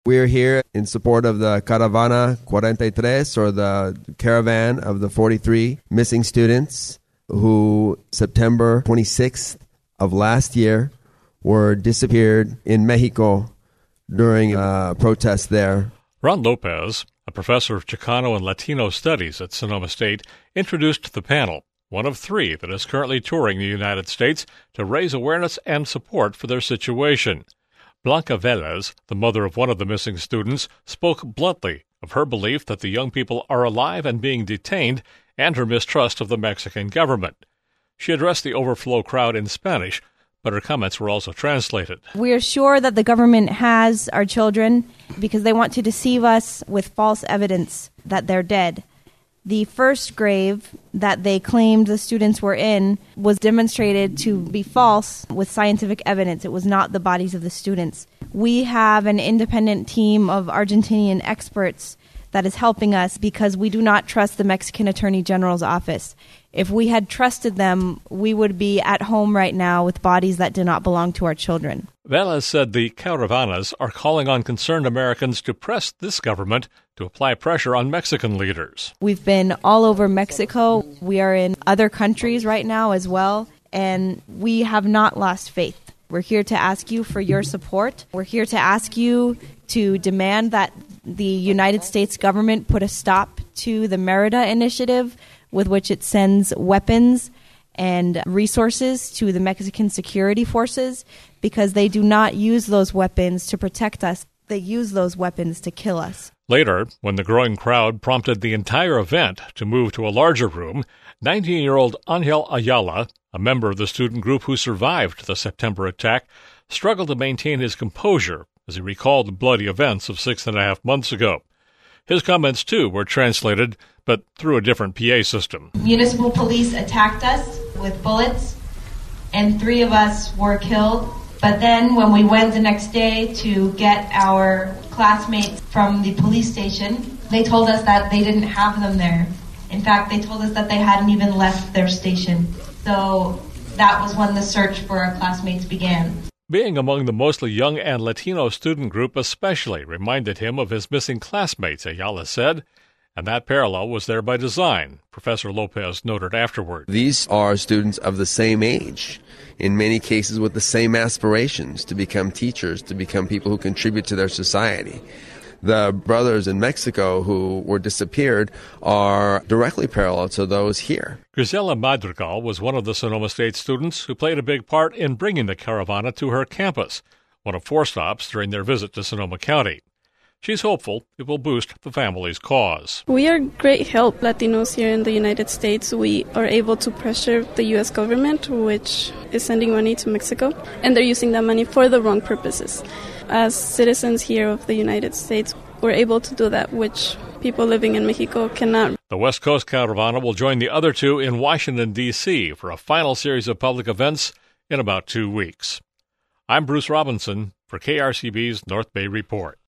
We're here in support of the Caravana 43, or the caravan of the 43 missing students who September 26th of last year were disappeared in Mexico during a protest there. Ron Lopez, a professor of Chicano and Latino studies at Sonoma State, introduced the panel, one of three that is currently touring the United States to raise awareness and support for their situation. Blanca Velez, the mother of one of the missing students, spoke bluntly of her belief that the young people are alive and being detained and her mistrust of the Mexican government. She addressed the overflow crowd in Spanish, but her comments were also translated. We are sure that the government has our children because they want to deceive us with false evidence that they're dead. The first grave that they claimed the students were in was demonstrated to be false with scientific evidence. It was not the bodies of the students. We have an independent team of Argentinian experts that is helping us because we do not trust the Mexican Attorney General's office. If we had trusted them, we would be at home right now with bodies that do not belong to our children. Velez said the caravanas are calling on concerned Americans to press this government to apply pressure on Mexican leaders. We've been all over Mexico. We are in other countries right now as well, and we have not lost faith. We're here to ask you for your support. We're here to ask you to demand that the United States government put a stop to the Merida initiative, with which it sends weapons and resources to the Mexican security forces, because they do not use those weapons to protect us. They use those weapons to kill us. Later, when the growing crowd prompted the entire event to move to a larger room, 19-year-old Angel Ayala, a member of the student group who survived the September attack, struggled to maintain his composure as he recalled the bloody events of 6.5 months ago. His comments, too, were translated, but through a different PA system. Municipal police attacked us with bullets, and 3 of us were killed. But then when we went the next day to get our classmates from the police station, they told us that they didn't have them there. In fact, they told us that they hadn't even left their station. So that was when the search for our classmates began. Being among the mostly young and Latino student group especially reminded him of his missing classmates, Ayala said, and that parallel was there by design, Professor Lopez noted afterward. These are students of the same age, in many cases with the same aspirations to become teachers, to become people who contribute to their society. The brothers in Mexico who were disappeared are directly parallel to those here. Grisela Madrigal was one of the Sonoma State students who played a big part in bringing the caravana to her campus, one of 4 stops during their visit to Sonoma County. She's hopeful it will boost the family's cause. We are great help, Latinos here in the United States. We are able to pressure the U.S. government, which is sending money to Mexico, and they're using that money for the wrong purposes. As citizens here of the United States, we're able to do that, which people living in Mexico cannot. The West Coast Caravana will join the other 2 in Washington, D.C. for a final series of public events in about 2 weeks. I'm Bruce Robinson for KRCB's North Bay Report.